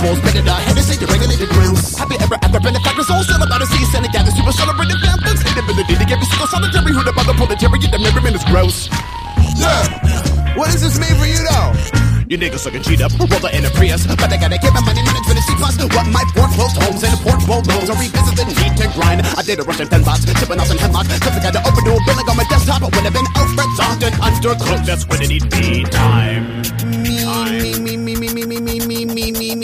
walls, better the head is the regulated grounds. Happy ever after benefactors, all still about to see and gather super celebrated families. Inability to get me single solitary, who the bother proletariat, the measurement is gross. Yeah, what does this mean for you though? You niggas looking cheat up, roller in a Prius, but I gotta get my money minutes for the C plus. What my port closed homes and portable loans, I revisit the need to grind. I did a Russian 10 bots, tipping off some hemlock, cause I got to open door billing on my desktop. When I've been overexhausted, undercooked, that's when it need be.